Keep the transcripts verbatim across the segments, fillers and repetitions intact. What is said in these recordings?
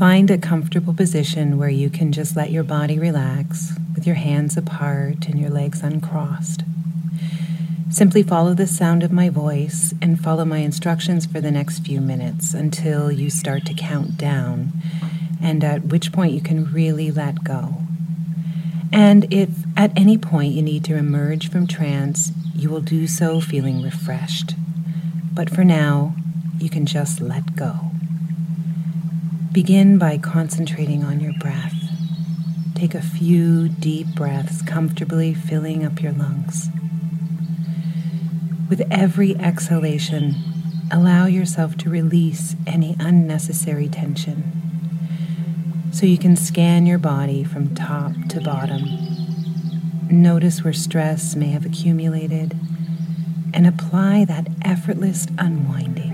Find a comfortable position where you can just let your body relax with your hands apart and your legs uncrossed. Simply follow the sound of my voice and follow my instructions for the next few minutes until you start to count down, and at which point you can really let go. And if at any point you need to emerge from trance, you will do so feeling refreshed. But for now, you can just let go. Begin by concentrating on your breath. Take a few deep breaths, comfortably filling up your lungs. With every exhalation, allow yourself to release any unnecessary tension, so you can scan your body from top to bottom. Notice where stress may have accumulated and apply that effortless unwinding.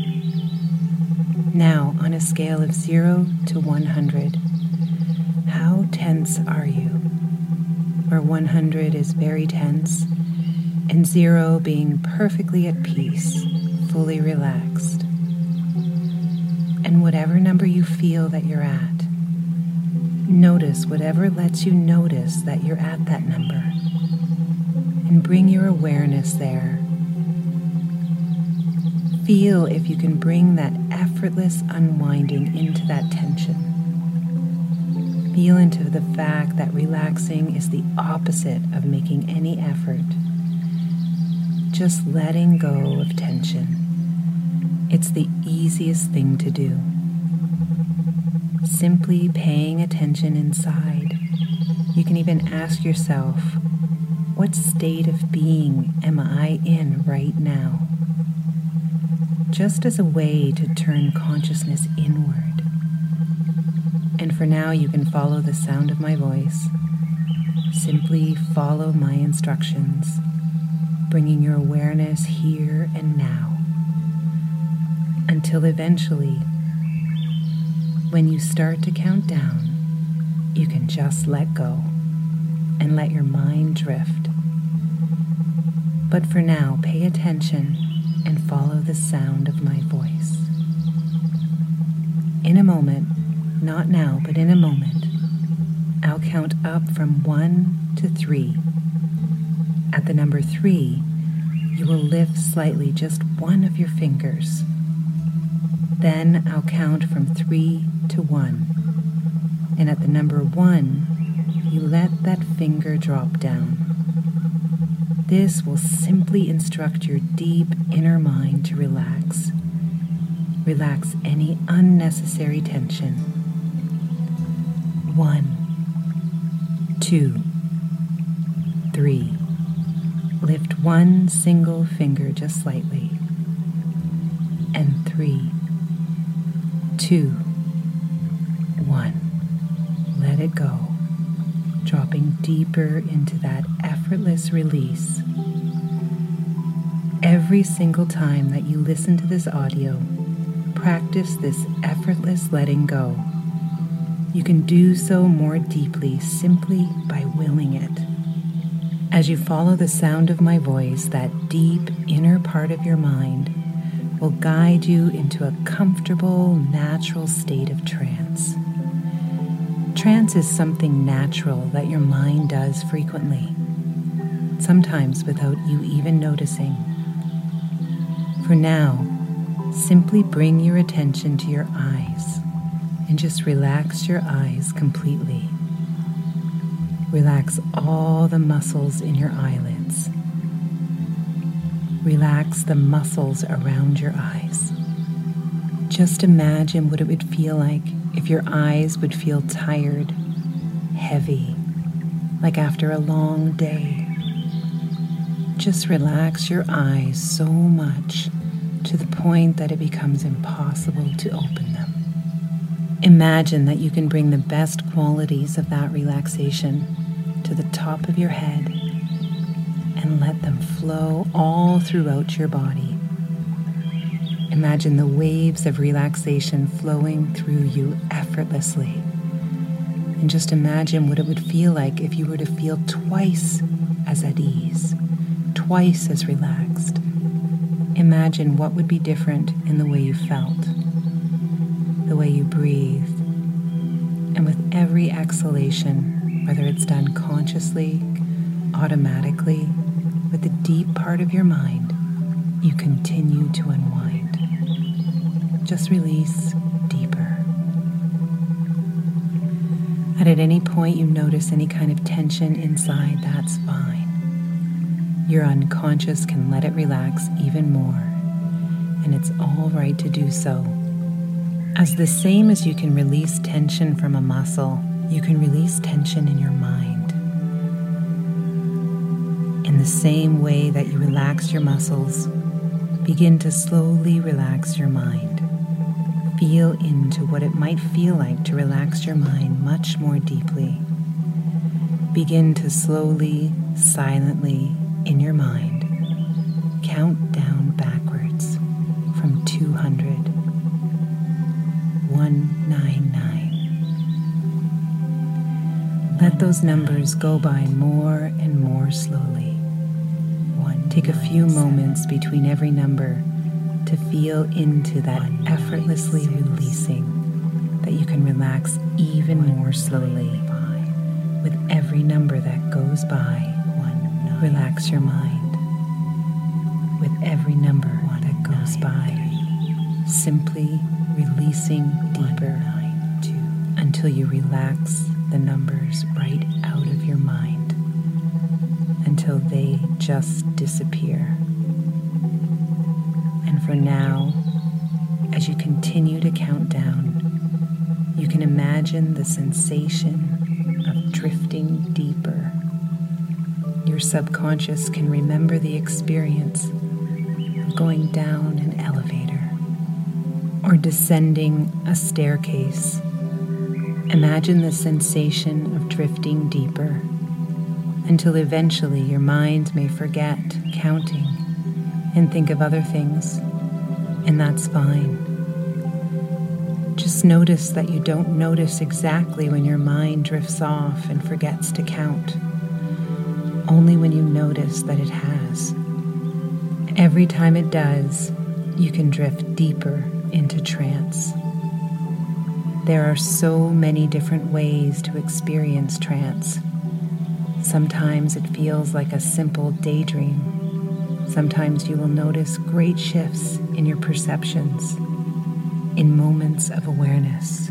Now, on a scale of zero to one hundred, how tense are you? Where one hundred is very tense and zero being perfectly at peace, fully relaxed. And whatever number you feel that you're at, notice whatever lets you notice that you're at that number, and bring your awareness there. Feel if you can bring that effortless unwinding into that tension. Feel into the fact that relaxing is the opposite of making any effort. Just letting go of tension. It's the easiest thing to do. Simply paying attention inside. You can even ask yourself, what state of being am I in right now? Just as a way to turn consciousness inward. And for now, you can follow the sound of my voice. Simply follow my instructions, bringing your awareness here and now, until eventually, when you start to count down, you can just let go and let your mind drift. But for now, pay attention and follow the sound of my voice. In a moment, not now, but in a moment, I'll count up from one to three. At the number three, you will lift slightly just one of your fingers. Then I'll count from three to one. And at the number one, you let that finger drop down. This will simply instruct your deep inner mind to relax. Relax any unnecessary tension. One, two, three. Lift one single finger just slightly. And three, two, one. Let it go, dropping deeper into that effortless release. Every single time that you listen to this audio, practice this effortless letting go. You can do so more deeply simply by willing it. As you follow the sound of my voice, that deep inner part of your mind will guide you into a comfortable, natural state of trance. Trance is something natural that your mind does frequently, sometimes without you even noticing. For now, simply bring your attention to your eyes and just relax your eyes completely. Relax all the muscles in your eyelids. Relax the muscles around your eyes. Just imagine what it would feel like if your eyes would feel tired, heavy, like after a long day. Just relax your eyes so much to the point that it becomes impossible to open them. Imagine that you can bring the best qualities of that relaxation to the top of your head and let them flow all throughout your body. Imagine the waves of relaxation flowing through you effortlessly. And just imagine what it would feel like if you were to feel twice as at ease, twice as relaxed. Imagine what would be different in the way you felt, the way you breathed, exhalation, whether it's done consciously, automatically, with the deep part of your mind, you continue to unwind. Just release deeper. And at any point you notice any kind of tension inside, that's fine. Your unconscious can let it relax even more, and it's all right to do so. As the same as you can release tension from a muscle, you can release tension in your mind. In the same way that you relax your muscles, begin to slowly relax your mind. Feel into what it might feel like to relax your mind much more deeply. Begin to slowly, silently, in your mind, count down backwards from two hundred. one ninety-nine. Let those numbers go by more and more slowly. One. Take a few moments between every number to feel into that effortlessly releasing, that you can relax even more slowly. With every number that goes by, relax your mind. With every number that goes by, simply releasing deeper until you relax the numbers right out of your mind, until they just disappear. And for now, as you continue to count down, you can imagine the sensation of drifting deeper. Your subconscious can remember the experience of going down an elevator or descending a staircase. Imagine the sensation of drifting deeper until eventually your mind may forget counting and think of other things, and that's fine. Just notice that you don't notice exactly when your mind drifts off and forgets to count, only when you notice that it has. Every time it does, you can drift deeper into trance. There are so many different ways to experience trance. Sometimes it feels like a simple daydream. Sometimes you will notice great shifts in your perceptions, in moments of awareness.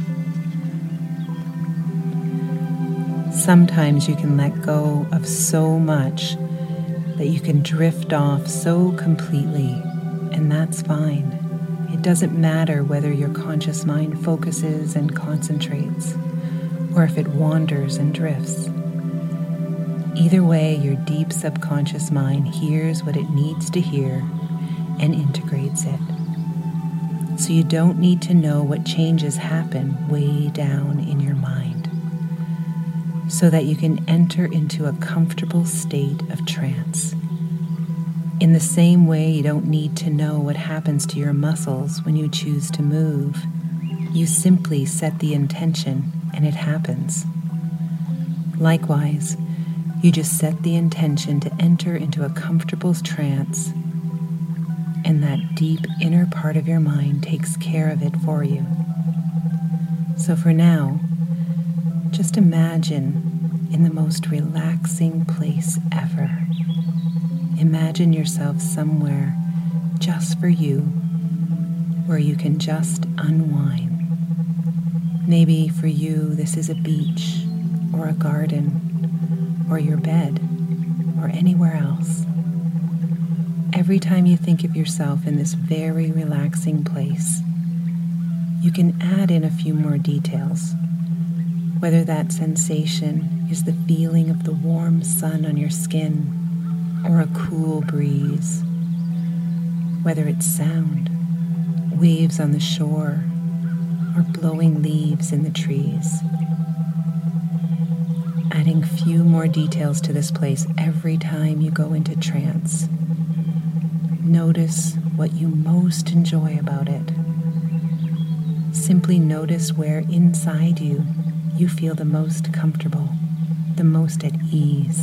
Sometimes you can let go of so much that you can drift off so completely, and that's fine. It doesn't matter whether your conscious mind focuses and concentrates, or if it wanders and drifts. Either way, your deep subconscious mind hears what it needs to hear and integrates it. So you don't need to know what changes happen way down in your mind, so that you can enter into a comfortable state of trance. In the same way, you don't need to know what happens to your muscles when you choose to move. You simply set the intention and it happens. Likewise, you just set the intention to enter into a comfortable trance, and that deep inner part of your mind takes care of it for you. So for now, just imagine in the most relaxing place ever. Imagine yourself somewhere just for you, where you can just unwind. Maybe for you this is a beach or a garden or your bed or anywhere else. Every time you think of yourself in this very relaxing place, you can add in a few more details, whether that sensation is the feeling of the warm sun on your skin or a cool breeze, whether it's sound, waves on the shore, or blowing leaves in the trees. Adding few more details to this place every time you go into trance. Notice what you most enjoy about it. Simply notice where inside you you feel the most comfortable, the most at ease.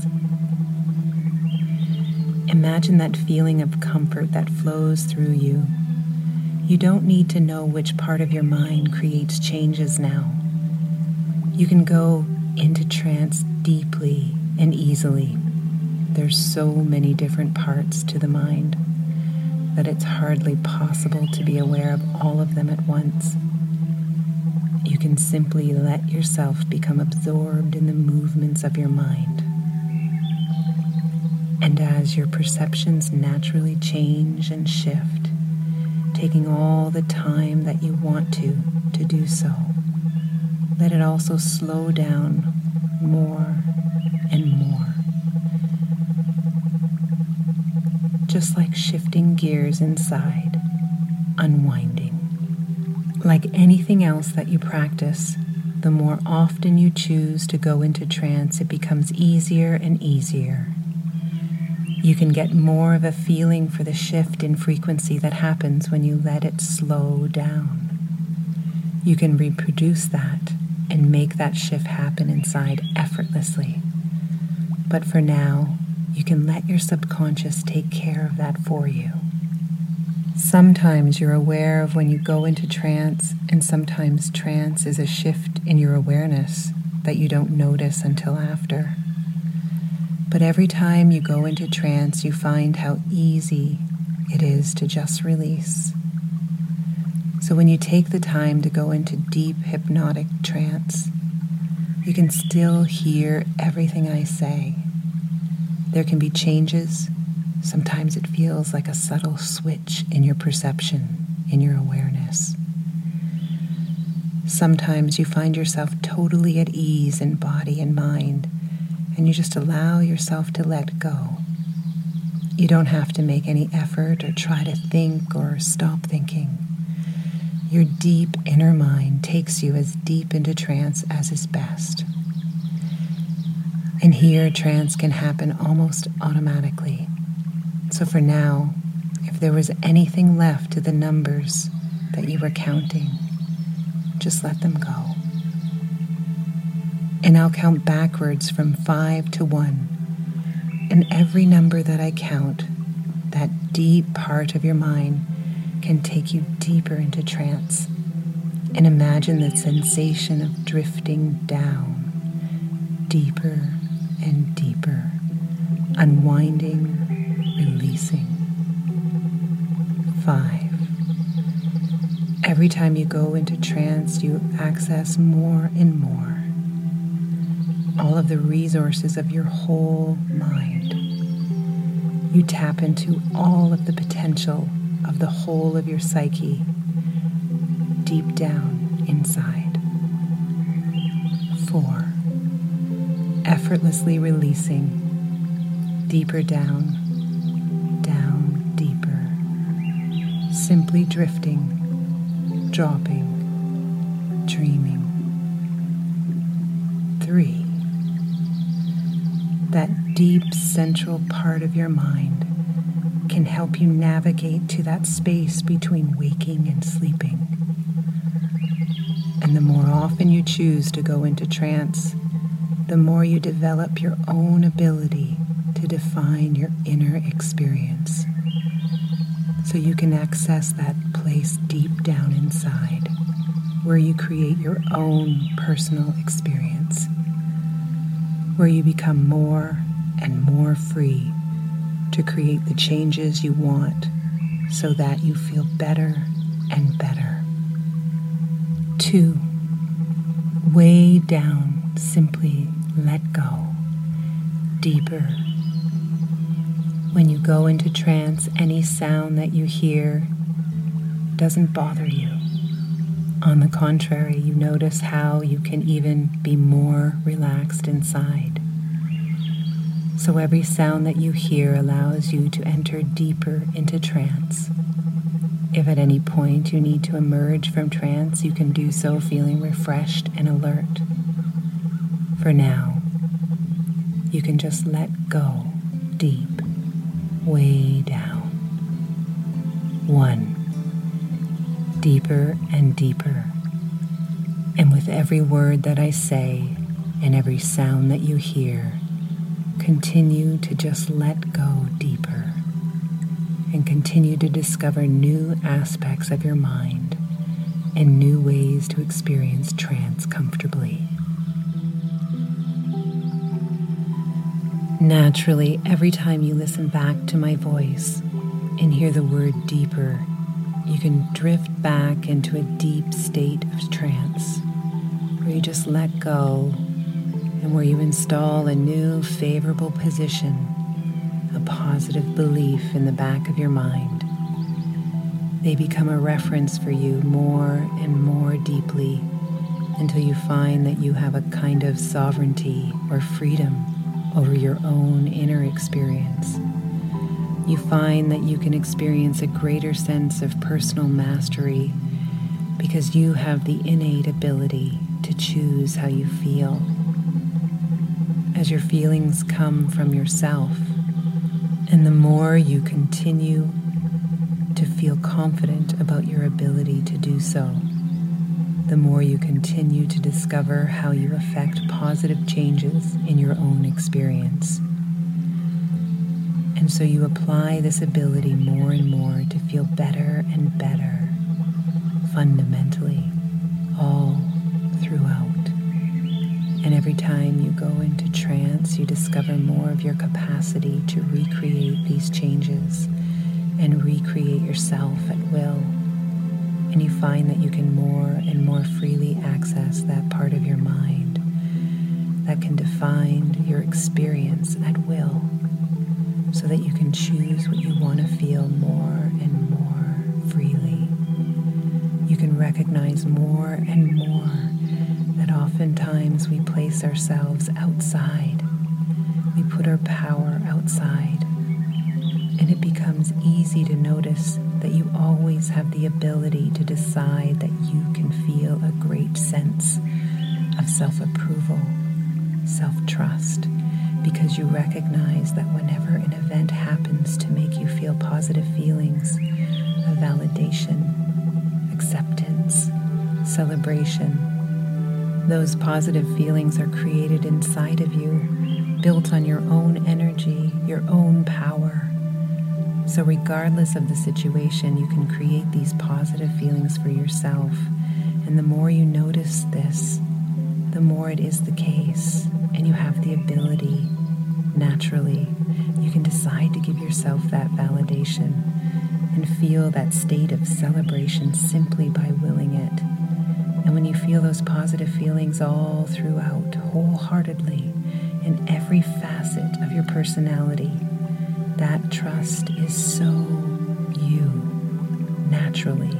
Imagine that feeling of comfort that flows through you. You don't need to know which part of your mind creates changes now. You can go into trance deeply and easily. There's so many different parts to the mind that it's hardly possible to be aware of all of them at once. You can simply let yourself become absorbed in the movements of your mind. And as your perceptions naturally change and shift, taking all the time that you want to to do so, let it also slow down more and more. Just like shifting gears inside, unwinding. Like anything else that you practice, the more often you choose to go into trance, it becomes easier and easier. You can get more of a feeling for the shift in frequency that happens when you let it slow down. You can reproduce that and make that shift happen inside effortlessly. But for now, you can let your subconscious take care of that for you. Sometimes you're aware of when you go into trance, and sometimes trance is a shift in your awareness that you don't notice until after. But every time you go into trance, you find how easy it is to just release. So when you take the time to go into deep hypnotic trance, you can still hear everything I say. There can be changes. Sometimes it feels like a subtle switch in your perception, in your awareness. Sometimes you find yourself totally at ease in body and mind, and you just allow yourself to let go. You don't have to make any effort or try to think or stop thinking. Your deep inner mind takes you as deep into trance as is best. And here, trance can happen almost automatically. So for now, if there was anything left to the numbers that you were counting, just let them go. And I'll count backwards from five to one. And every number that I count, that deep part of your mind can take you deeper into trance. And imagine the sensation of drifting down, deeper and deeper, unwinding, releasing. Five. Every time you go into trance, you access more and more all of the resources of your whole mind. You tap into all of the potential of the whole of your psyche deep down inside. Four. Effortlessly releasing deeper down, down deeper, simply drifting, dropping, dreaming. Three. That deep central part of your mind can help you navigate to that space between waking and sleeping. And the more often you choose to go into trance, the more you develop your own ability to define your inner experience. So you can access that place deep down inside where you create your own personal experience, where you become more and more free to create the changes you want so that you feel better and better. Two, way down, simply let go, deeper. When you go into trance, any sound that you hear doesn't bother you. On the contrary, you notice how you can even be more relaxed inside. So every sound that you hear allows you to enter deeper into trance. If at any point you need to emerge from trance, you can do so feeling refreshed and alert. For now, you can just let go deep, way down. One, deeper and deeper. And with every word that I say and every sound that you hear, continue to just let go deeper and continue to discover new aspects of your mind and new ways to experience trance comfortably. Naturally, every time you listen back to my voice and hear the word deeper, you can drift back into a deep state of trance where you just let go and where you install a new favorable position, a positive belief in the back of your mind. They become a reference for you more and more deeply until you find that you have a kind of sovereignty or freedom over your own inner experience. You find that you can experience a greater sense of personal mastery because you have the innate ability to choose how you feel. As your feelings come from yourself, and the more you continue to feel confident about your ability to do so, the more you continue to discover how you affect positive changes in your own experience. And so you apply this ability more and more to feel better and better, fundamentally, all throughout. And every time you go into trance, you discover more of your capacity to recreate these changes and recreate yourself at will. And you find that you can more and more freely access that part of your mind that can define your experience at will, so that you can choose what you want to feel more and more freely. You can recognize more and more that oftentimes we place ourselves outside. We put our power outside. And it becomes easy to notice that you always have the ability to decide that you can feel a great sense of self-approval, self-trust, because you recognize that whenever an event happens to make you feel positive feelings of validation, acceptance, celebration, those positive feelings are created inside of you, built on your own energy, your own power. So regardless of the situation, you can create these positive feelings for yourself. And the more you notice this, the more it is the case. And you have the ability, naturally, you can decide to give yourself that validation and feel that state of celebration simply by willing it. And when you feel those positive feelings all throughout, wholeheartedly, in every facet of your personality, that trust is so you, naturally.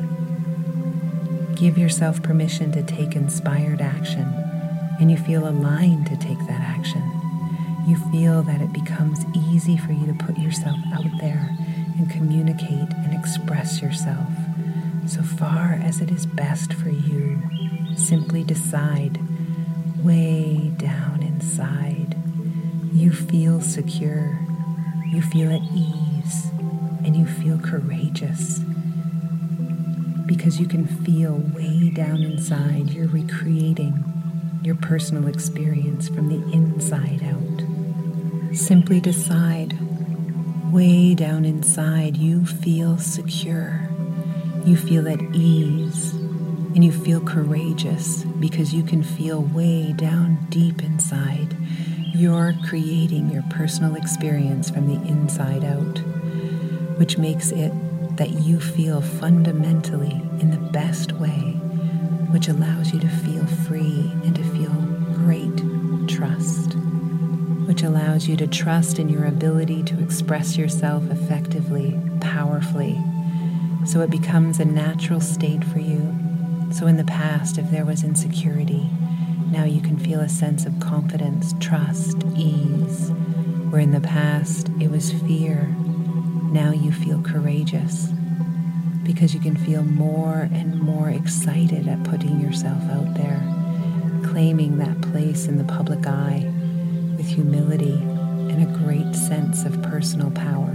Give yourself permission to take inspired action, and you feel aligned to take that action. You feel that it becomes easy for you to put yourself out there and communicate and express yourself. So far as it is best for you, simply decide, way down inside, you feel secure. You feel at ease, and you feel courageous, because you can feel way down inside you're recreating your personal experience from the inside out. Simply decide, way down inside you feel secure, you feel at ease, and you feel courageous because you can feel way down deep inside you're creating your personal experience from the inside out, which makes it that you feel fundamentally in the best way, which allows you to feel free and to feel great trust, which allows you to trust in your ability to express yourself effectively, powerfully, so it becomes a natural state for you. So in the past, if there was insecurity, now you can feel a sense of confidence, trust, ease. Where in the past it was fear, now you feel courageous because you can feel more and more excited at putting yourself out there, claiming that place in the public eye with humility and a great sense of personal power.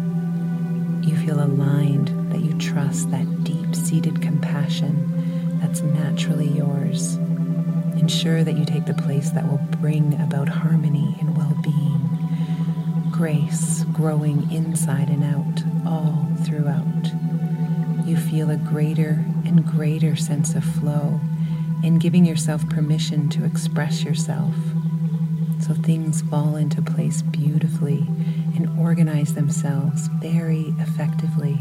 You feel aligned, that you trust that deep-seated compassion that's naturally yours. Ensure that you take the place that will bring about harmony and well-being, grace growing inside and out, all throughout. You feel a greater and greater sense of flow in giving yourself permission to express yourself. so things fall into place beautifully and organize themselves very effectively.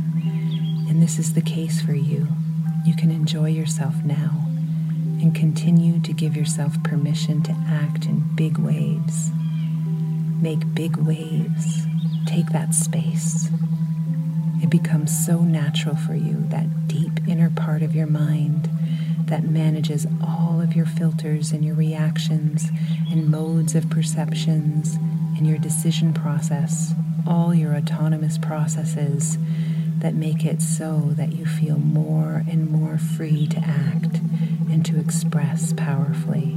And this is the case for you. You can enjoy yourself now and continue to give yourself permission to act in big waves. Make big waves. Take that space. It becomes so natural for you, that deep inner part of your mind that manages all of your filters and your reactions and modes of perceptions and your decision process, all your autonomous processes that make it so that you feel more and more free to act and to express powerfully.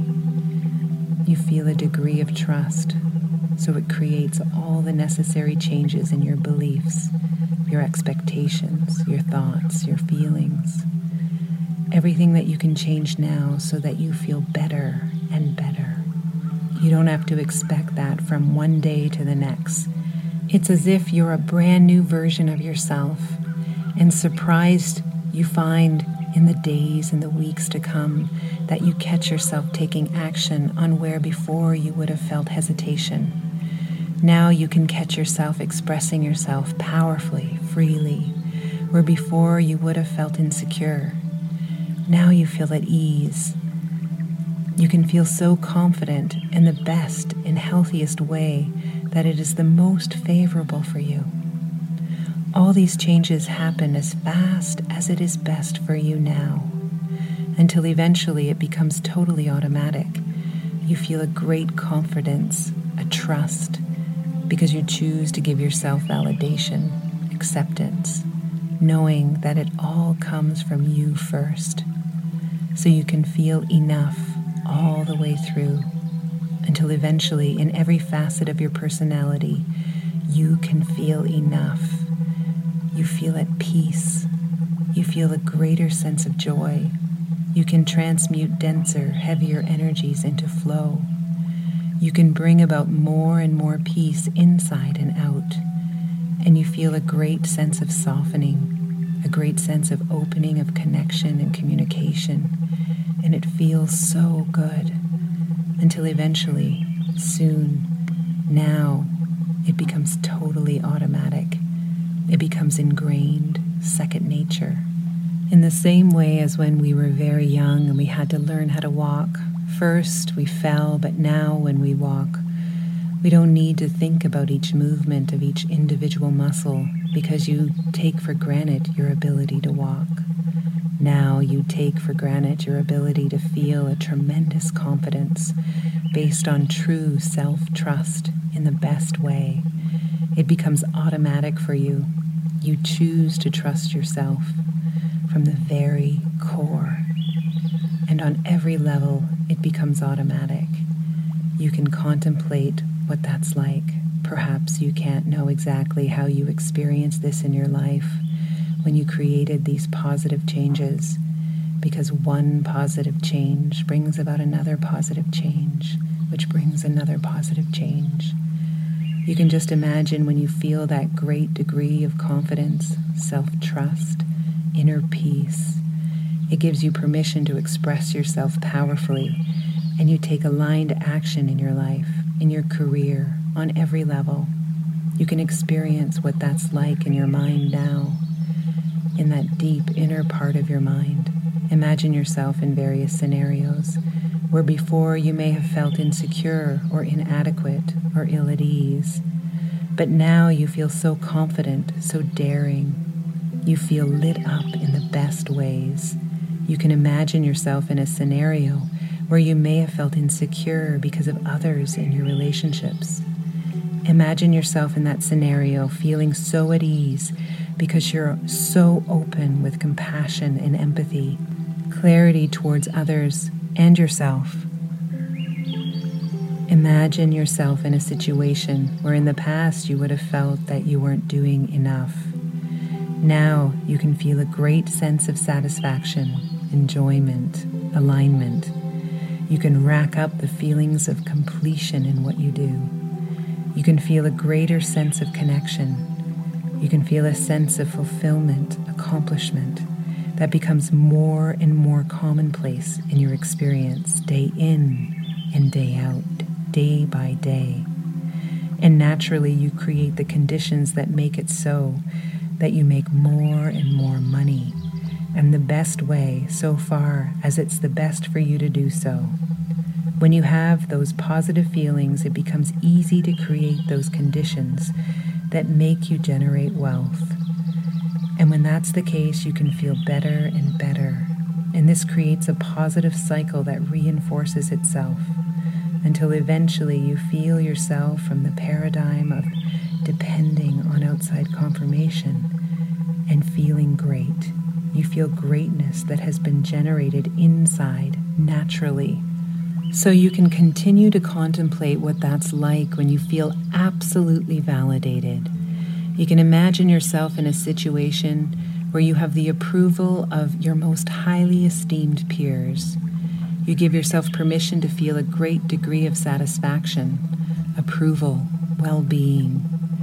You feel a degree of trust, so it creates all the necessary changes in your beliefs, your expectations, your thoughts, your feelings. Everything that you can change now so that you feel better and better. You don't have to expect that from one day to the next. It's as if you're a brand new version of yourself, and surprised you find in the days and the weeks to come that you catch yourself taking action on where before you would have felt hesitation. Now you can catch yourself expressing yourself powerfully, freely, where before you would have felt insecure. Now you feel at ease. You can feel so confident in the best and healthiest way that it is the most favorable for you. All these changes happen as fast as it is best for you now, until eventually it becomes totally automatic. You feel a great confidence, a trust, because you choose to give yourself validation, acceptance, knowing that it all comes from you first. So you can feel enough all the way through, until eventually in every facet of your personality, you can feel enough. You feel at peace. You feel a greater sense of joy. You can transmute denser, heavier energies into flow. You can bring about more and more peace inside and out. And you feel a great sense of softening, a great sense of opening of connection and communication. And it feels so good until eventually, soon, now, it becomes totally automatic. It becomes ingrained, second nature. In the same way as when we were very young and we had to learn how to walk. First we fell, but now when we walk, we don't need to think about each movement of each individual muscle because you take for granted your ability to walk. Now you take for granted your ability to feel a tremendous confidence based on true self-trust in the best way. It becomes automatic for you. You choose to trust yourself from the very core. And on every level, it becomes automatic. You can contemplate what that's like. Perhaps you can't know exactly how you experienced this in your life when you created these positive changes, because one positive change brings about another positive change, which brings another positive change. You can just imagine when you feel that great degree of confidence, self-trust, inner peace. It gives you permission to express yourself powerfully, and you take aligned action in your life, in your career, on every level. You can experience what that's like in your mind now, in that deep inner part of your mind. Imagine yourself in various scenarios where before you may have felt insecure or inadequate or ill at ease, but now you feel so confident, so daring. You feel lit up in the best ways. You can imagine yourself in a scenario where you may have felt insecure because of others in your relationships. Imagine yourself in that scenario feeling so at ease because you're so open with compassion and empathy, clarity towards others and yourself. Imagine yourself in a situation where in the past you would have felt that you weren't doing enough. Now you can feel a great sense of satisfaction, enjoyment, alignment. You can rack up the feelings of completion in what you do. You can feel a greater sense of connection. You can feel a sense of fulfillment, accomplishment that becomes more and more commonplace in your experience day in and day out, day by day. And naturally, you create the conditions that make it so that you make more and more money, and the best way so far as it's the best for you to do so. When you have those positive feelings, it becomes easy to create those conditions that make you generate wealth. And when that's the case, you can feel better and better. And this creates a positive cycle that reinforces itself until eventually you feel yourself from the paradigm of depending on outside confirmation and feeling great. You feel greatness that has been generated inside naturally. So you can continue to contemplate what that's like when you feel absolutely validated. You can imagine yourself in a situation where you have the approval of your most highly esteemed peers. You give yourself permission to feel a great degree of satisfaction, approval, well-being.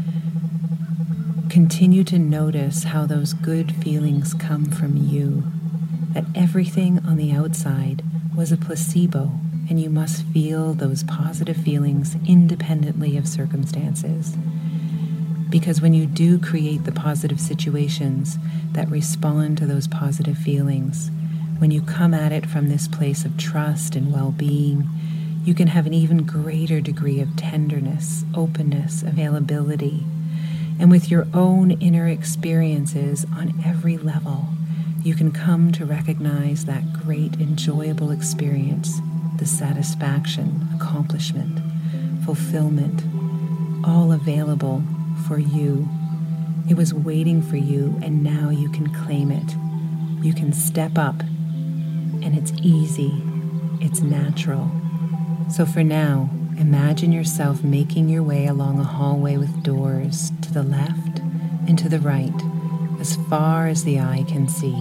Continue to notice how those good feelings come from you, that everything on the outside was a placebo, and you must feel those positive feelings independently of circumstances. Because when you do create the positive situations that respond to those positive feelings, when you come at it from this place of trust and well-being, you can have an even greater degree of tenderness, openness, availability. And with your own inner experiences on every level, you can come to recognize that great, enjoyable experience, the satisfaction, accomplishment, fulfillment, all available for you. It was waiting for you, and now you can claim it. You can step up, and it's easy. It's natural. So for now, imagine yourself making your way along a hallway with doors to the left and to the right, as far as the eye can see.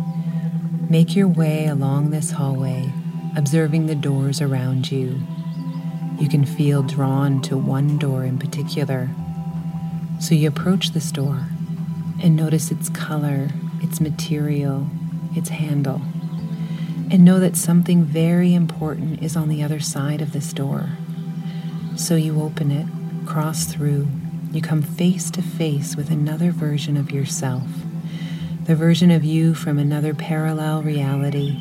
Make your way along this hallway, observing the doors around you. You can feel drawn to one door in particular. So you approach this door and notice its color, its material, its handle, and know that something very important is on the other side of this door. So you open it, cross through, you come face to face with another version of yourself, the version of you from another parallel reality.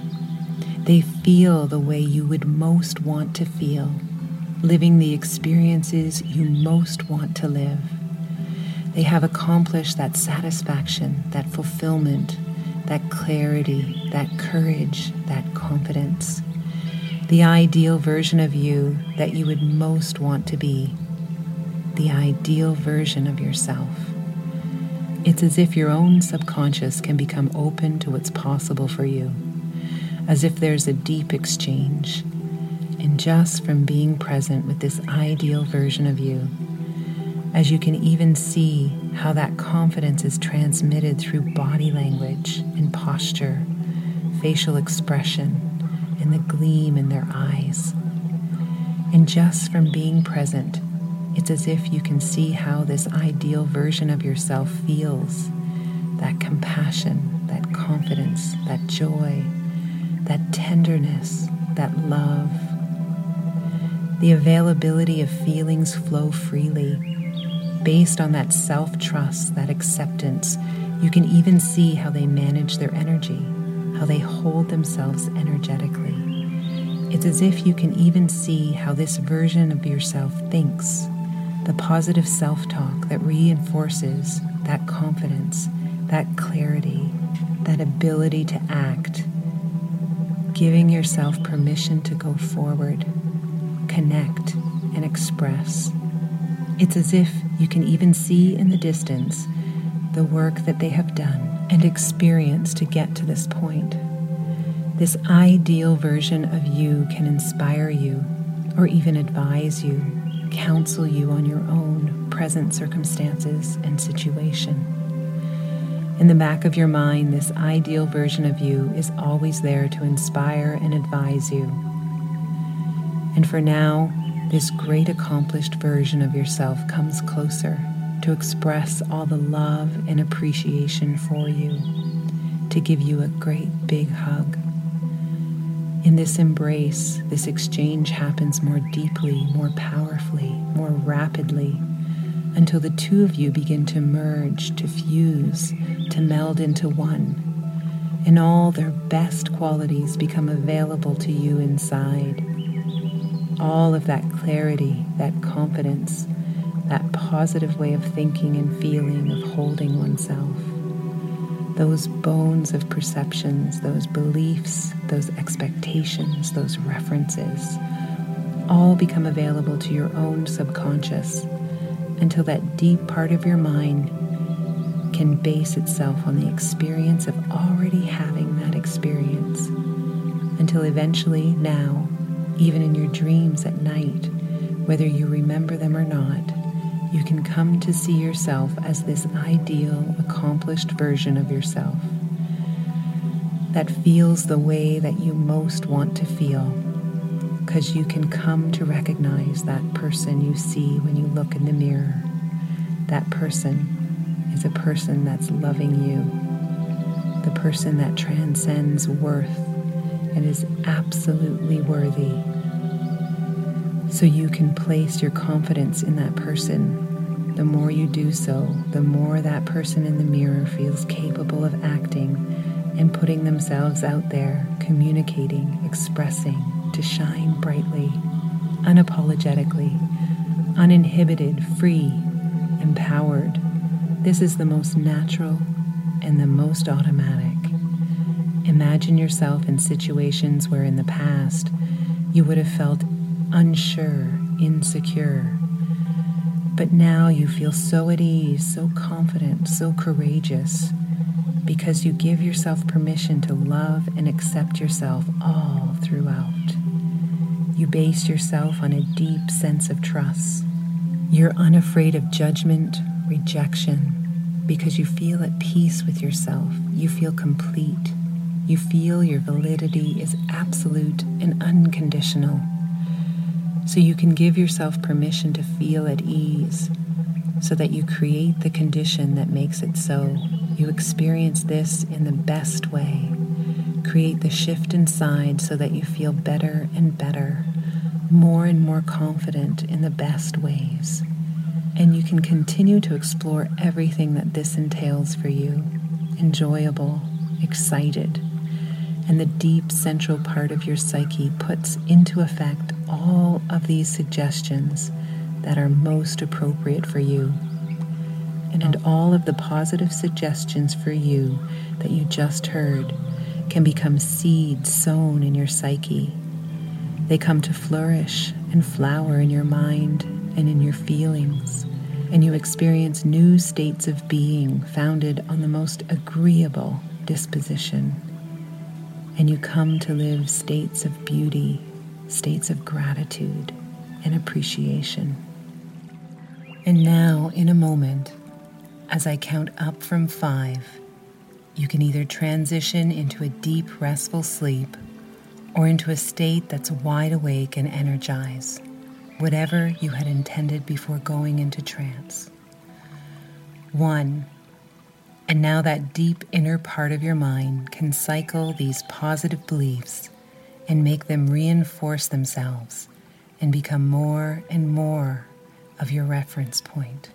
They feel the way you would most want to feel, living the experiences you most want to live. They have accomplished that satisfaction, that fulfillment, that clarity, that courage, that confidence. The ideal version of you that you would most want to be. The ideal version of yourself. It's as if your own subconscious can become open to what's possible for you, as if there's a deep exchange. And just from being present with this ideal version of you, as you can even see how that confidence is transmitted through body language and posture, facial expression, and the gleam in their eyes. And just from being present, it's as if you can see how this ideal version of yourself feels, that compassion, that confidence, that joy, that tenderness, that love. The availability of feelings flow freely. Based on that self-trust, that acceptance, you can even see how they manage their energy, how they hold themselves energetically. It's as if you can even see how this version of yourself thinks, the positive self-talk that reinforces that confidence, that clarity, that ability to act, giving yourself permission to go forward, connect, and express. It's as if you can even see in the distance the work that they have done and experienced to get to this point. This ideal version of you can inspire you, or even advise you, counsel you on your own present circumstances and situation. In the back of your mind, this ideal version of you is always there to inspire and advise you. And for now, this great accomplished version of yourself comes closer to express all the love and appreciation for you, to give you a great big hug. In this embrace, this exchange happens more deeply, more powerfully, more rapidly, until the two of you begin to merge, to fuse, to meld into one, and all their best qualities become available to you inside. All of that clarity, that confidence, that positive way of thinking and feeling, of holding oneself. Those bones of perceptions, those beliefs, those expectations, those references, all become available to your own subconscious until that deep part of your mind can base itself on the experience of already having that experience. Until eventually, now, even in your dreams at night, whether you remember them or not, you can come to see yourself as this ideal, accomplished version of yourself that feels the way that you most want to feel, because you can come to recognize that person you see when you look in the mirror. That person is a person that's loving you, the person that transcends worth and is absolutely worthy. So you can place your confidence in that person. The more you do so, the more that person in the mirror feels capable of acting and putting themselves out there, communicating, expressing, to shine brightly, unapologetically, uninhibited, free, empowered. This is the most natural and the most automatic. Imagine yourself in situations where in the past you would have felt unsure, insecure. But now you feel so at ease, so confident, so courageous, because you give yourself permission to love and accept yourself all throughout. You base yourself on a deep sense of trust. You're unafraid of judgment, rejection, because you feel at peace with yourself. You feel complete. You feel your validity is absolute and unconditional. So you can give yourself permission to feel at ease, so that you create the condition that makes it so. You experience this in the best way. Create the shift inside so that you feel better and better, more and more confident in the best ways. And you can continue to explore everything that this entails for you. Enjoyable, excited, and the deep central part of your psyche puts into effect all of these suggestions that are most appropriate for you. And all of the positive suggestions for you that you just heard can become seeds sown in your psyche. They come to flourish and flower in your mind and in your feelings, and you experience new states of being founded on the most agreeable disposition. And you come to live states of beauty, states of gratitude and appreciation. And now, in a moment, as I count up from five, you can either transition into a deep, restful sleep or into a state that's wide awake and energized, whatever you had intended before going into trance. One. And now that deep inner part of your mind can cycle these positive beliefs and make them reinforce themselves and become more and more of your reference point.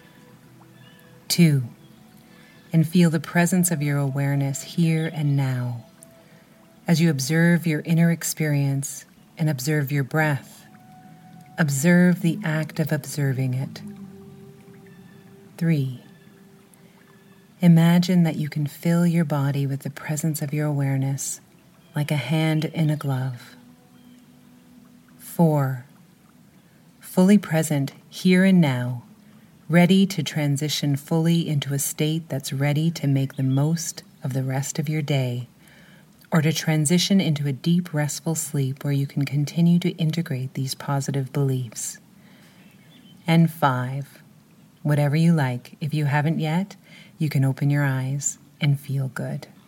Two, and feel the presence of your awareness here and now as you observe your inner experience and observe your breath. Observe the act of observing it. Three, imagine that you can fill your body with the presence of your awareness like a hand in a glove. Four, fully present here and now, ready to transition fully into a state that's ready to make the most of the rest of your day, or to transition into a deep, restful sleep where you can continue to integrate these positive beliefs. And five, whatever you like. If you haven't yet, you can open your eyes and feel good.